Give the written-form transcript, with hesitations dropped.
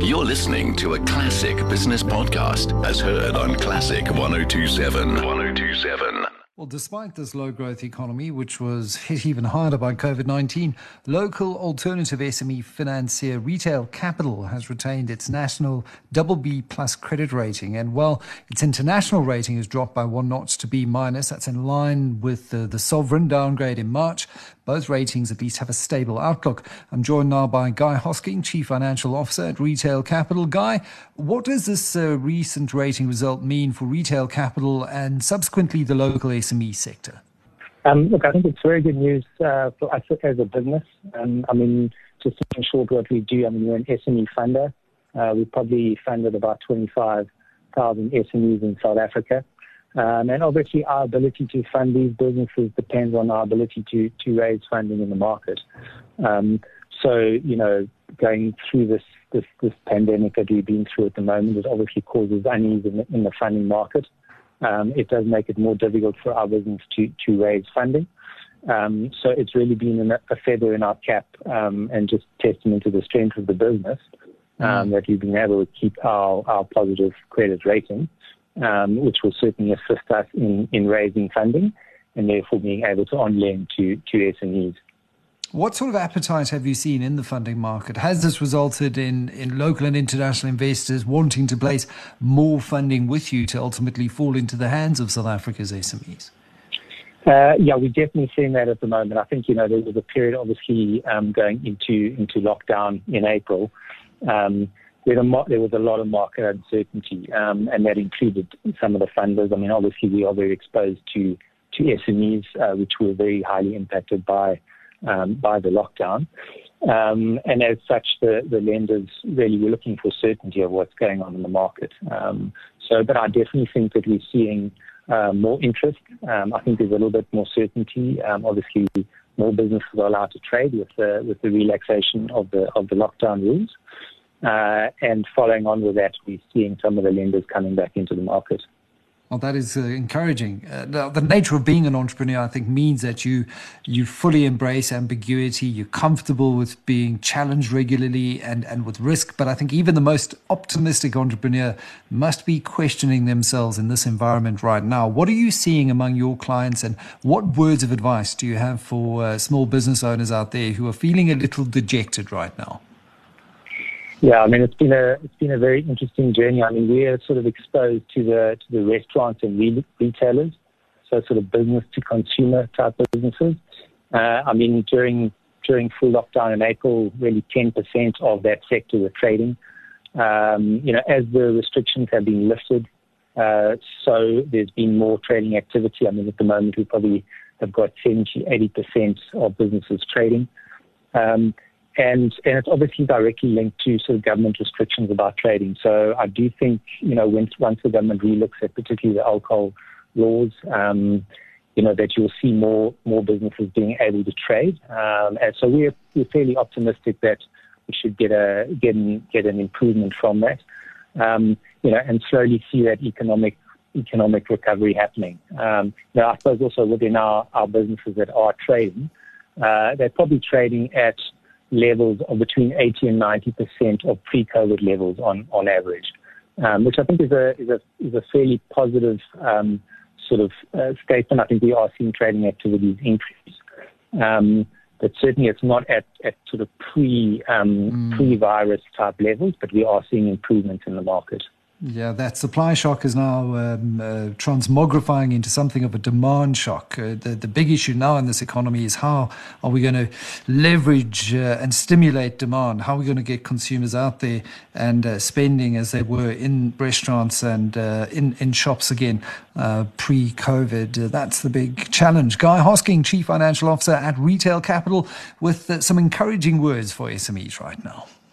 You're listening to a classic business podcast as heard on Classic 1027. 1027. Well, despite this low-growth economy, which was hit even harder by COVID-19, local alternative SME financier Retail Capital has retained its national BB plus credit rating. And while its international rating has dropped by one notch to B minus, that's in line with the sovereign downgrade in March. Both ratings at least have a stable outlook. I'm joined now by Guy Hosking, Chief Financial Officer at Retail Capital. Guy, what does this recent rating result mean for Retail Capital and subsequently the local SME sector? Look, I think it's very good news for us as a business. Just in short, what we do, we're an SME funder. We probably funded about 25,000 SMEs in South Africa. And obviously our ability to fund these businesses depends on our ability to raise funding in the market. Going through this pandemic that we've been through at the moment, it obviously causes unease in the funding market. It does make it more difficult for our business to raise funding. So it's really been a feather in our cap and just testament to the strength of the business that we've been able to keep our positive credit rating. Which will certainly assist us in raising funding and therefore being able to on-lend to SMEs. What sort of appetite have you seen in the funding market? Has this resulted in local and international investors wanting to place more funding with you to ultimately fall into the hands of South Africa's SMEs? Yeah, we're definitely seeing that at the moment. I think, there was a period obviously going into lockdown in April. There was a lot of market uncertainty, and that included some of the funders. Obviously we are very exposed to SMEs, which were very highly impacted by the lockdown. And as such, the lenders really were looking for certainty of what's going on in the market. But I definitely think that we're seeing more interest. I think there's a little bit more certainty. Obviously, more businesses are allowed to trade with the relaxation of the lockdown rules. And following on with that, we're seeing some of the lenders coming back into the market. Well, that is encouraging. The nature of being an entrepreneur, I think, means that you fully embrace ambiguity. You're comfortable with being challenged regularly and with risk. But I think even the most optimistic entrepreneur must be questioning themselves in this environment right now. What are you seeing among your clients, and what words of advice do you have for small business owners out there who are feeling a little dejected right now? Yeah, it's been a very interesting journey. We're sort of exposed to the restaurants and retailers, so sort of business to consumer type of businesses. During full lockdown in April, really 10% of that sector were trading. As the restrictions have been lifted, so there's been more trading activity. At the moment we probably have got 70-80% of businesses trading. And it's obviously directly linked to sort of government restrictions about trading. So I do think, once the government relooks at particularly the alcohol laws, that you'll see more businesses being able to trade. And so we're fairly optimistic that we should get an improvement from that, and slowly see that economic recovery happening. I suppose also within our businesses that are trading, they're probably trading at levels of between 80 and 90% of pre-COVID levels on average, which I think is a fairly positive statement. I think we are seeing trading activities increase, but certainly it's not at sort of pre-virus type levels, but we are seeing improvements in the market. Yeah, that supply shock is now transmogrifying into something of a demand shock. The big issue now in this economy is how are we going to leverage and stimulate demand? How are we going to get consumers out there and spending as they were in restaurants and in shops again pre-COVID? That's the big challenge. Guy Hosking, Chief Financial Officer at Retail Capital, with some encouraging words for SMEs right now.